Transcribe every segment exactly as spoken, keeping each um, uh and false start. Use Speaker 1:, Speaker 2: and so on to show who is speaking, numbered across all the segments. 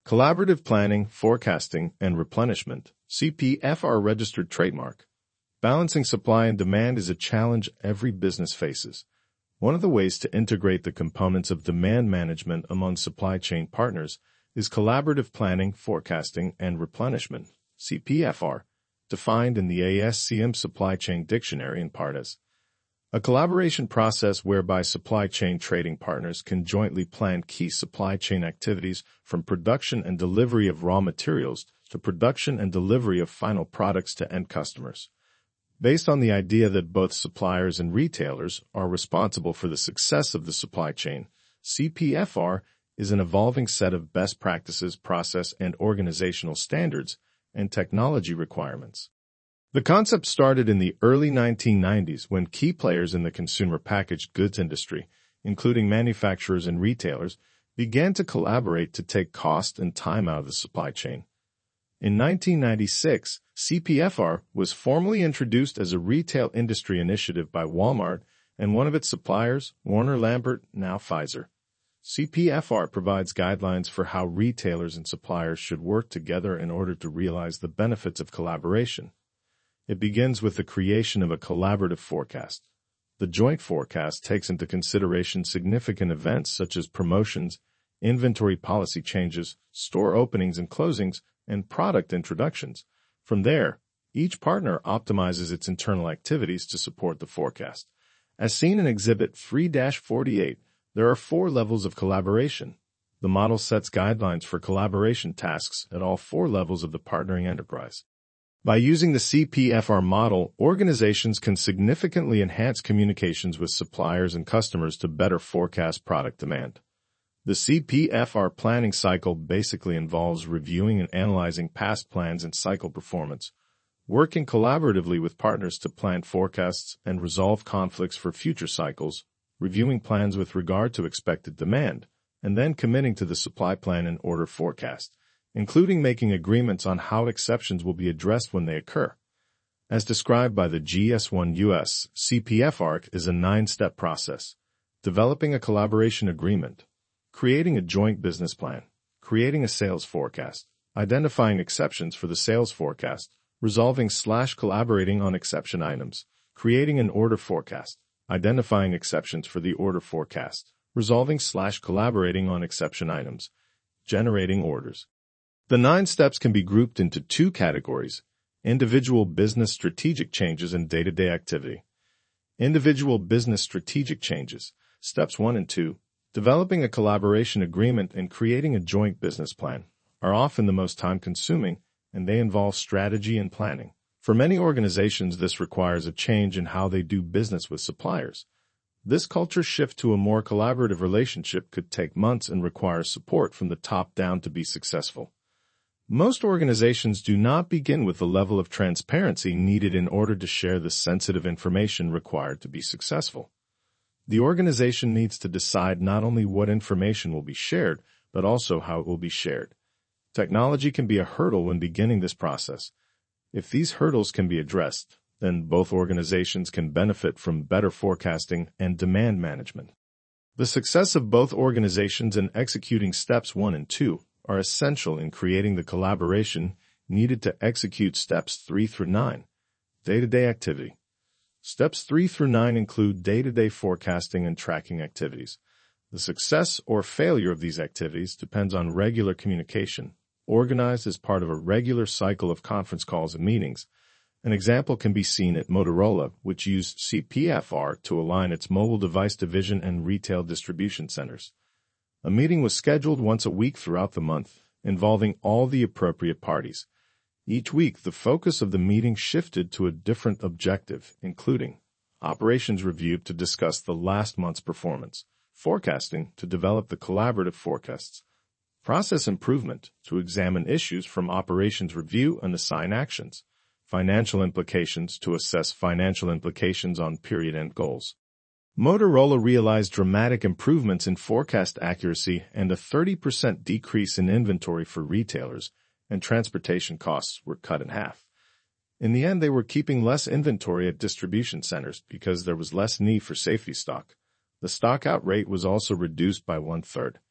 Speaker 1: Collaborative Planning, Forecasting, and Replenishment, C P F R registered trademark. Balancing supply and demand is a challenge every business faces. One of the ways to integrate the components of demand management among supply chain partners is collaborative planning, forecasting, and replenishment, C P F R, defined in the A S C M Supply Chain Dictionary in part as a collaboration process whereby supply chain trading partners can jointly plan key supply chain activities from production and delivery of raw materials to production and delivery of final products to end customers. Based on the idea that both suppliers and retailers are responsible for the success of the supply chain, C P F R is an evolving set of best practices, process and organizational standards, and technology requirements. The concept started in the early nineteen nineties when key players in the consumer packaged goods industry, including manufacturers and retailers, began to collaborate to take cost and time out of the supply chain. In nineteen ninety-six, C P F R was formally introduced as a retail industry initiative by Walmart and one of its suppliers, Warner Lambert, now Pfizer. C P F R provides guidelines for how retailers and suppliers should work together in order to realize the benefits of collaboration. It begins with the creation of a collaborative forecast. The joint forecast takes into consideration significant events such as promotions, inventory policy changes, store openings and closings, and product introductions. From there, each partner optimizes its internal activities to support the forecast. As seen in Exhibit three dash forty-eight, there are four levels of collaboration. The model sets guidelines for collaboration tasks at all four levels of the partnering enterprise. By using the C P F R model, organizations can significantly enhance communications with suppliers and customers to better forecast product demand. The C P F R planning cycle basically involves reviewing and analyzing past plans and cycle performance, working collaboratively with partners to plan forecasts and resolve conflicts for future cycles, reviewing plans with regard to expected demand, and then committing to the supply plan and order forecast, including making agreements on how exceptions will be addressed when they occur. As described by the G S one U S, C P F R is a nine-step process: developing a collaboration agreement, creating a joint business plan, creating a sales forecast, identifying exceptions for the sales forecast, resolving slash collaborating on exception items, creating an order forecast, identifying exceptions for the order forecast, resolving slash collaborating on exception items, generating orders. The nine steps can be grouped into two categories: individual business strategic changes and day-to-day activity. Individual business strategic changes, steps one and two, developing a collaboration agreement and creating a joint business plan, are often the most time-consuming, and they involve strategy and planning. For many organizations, this requires a change in how they do business with suppliers. This culture shift to a more collaborative relationship could take months and require support from the top down to be successful. Most organizations do not begin with the level of transparency needed in order to share the sensitive information required to be successful. The organization needs to decide not only what information will be shared, but also how it will be shared. Technology can be a hurdle when beginning this process. If these hurdles can be addressed, then both organizations can benefit from better forecasting and demand management. The success of both organizations in executing steps one and two are essential in creating the collaboration needed to execute steps three through nine. Day-to-day activity. Steps three through nine include day-to-day forecasting and tracking activities. The success or failure of these activities depends on regular communication, organized as part of a regular cycle of conference calls and meetings. An example can be seen at Motorola, which used C P F R to align its mobile device division and retail distribution centers. A meeting was scheduled once a week throughout the month, involving all the appropriate parties. Each week, the focus of the meeting shifted to a different objective, including operations review to discuss the last month's performance, forecasting to develop the collaborative forecasts, process improvement to examine issues from operations review and assign actions, financial implications to assess financial implications on period-end goals. Motorola realized dramatic improvements in forecast accuracy and a thirty percent decrease in inventory for retailers, and transportation costs were cut in half. In the end, they were keeping less inventory at distribution centers because there was less need for safety stock. The stockout rate was also reduced by one-third.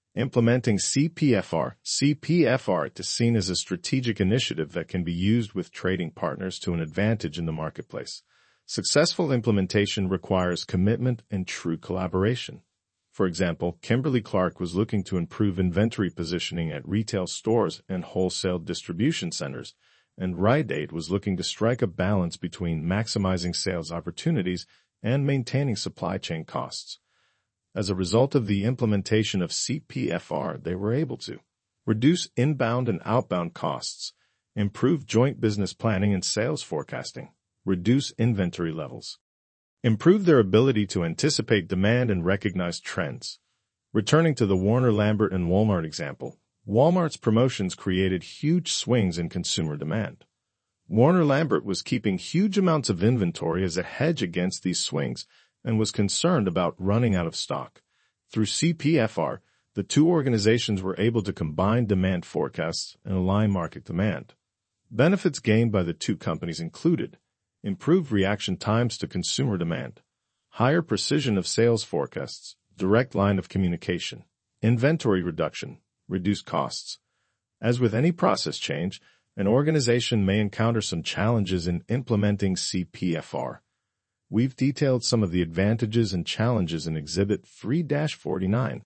Speaker 1: Implementing C P F R. C P F R is seen as a strategic initiative that can be used with trading partners to an advantage in the marketplace. Successful implementation requires commitment and true collaboration. For example, Kimberly-Clark was looking to improve inventory positioning at retail stores and wholesale distribution centers, and Rite Aid was looking to strike a balance between maximizing sales opportunities and maintaining supply chain costs. As a result of the implementation of C P F R, they were able to reduce inbound and outbound costs, improve joint business planning and sales forecasting, reduce inventory levels, improve their ability to anticipate demand and recognize trends. Returning to the Warner Lambert and Walmart example, Walmart's promotions created huge swings in consumer demand. Warner Lambert was keeping huge amounts of inventory as a hedge against these swings and was concerned about running out of stock. Through C P F R, the two organizations were able to combine demand forecasts and align market demand. Benefits gained by the two companies included improved reaction times to consumer demand, higher precision of sales forecasts, direct line of communication, inventory reduction, reduced costs. As with any process change, an organization may encounter some challenges in implementing C P F R. We've detailed some of the advantages and challenges in Exhibit three dash forty-nine.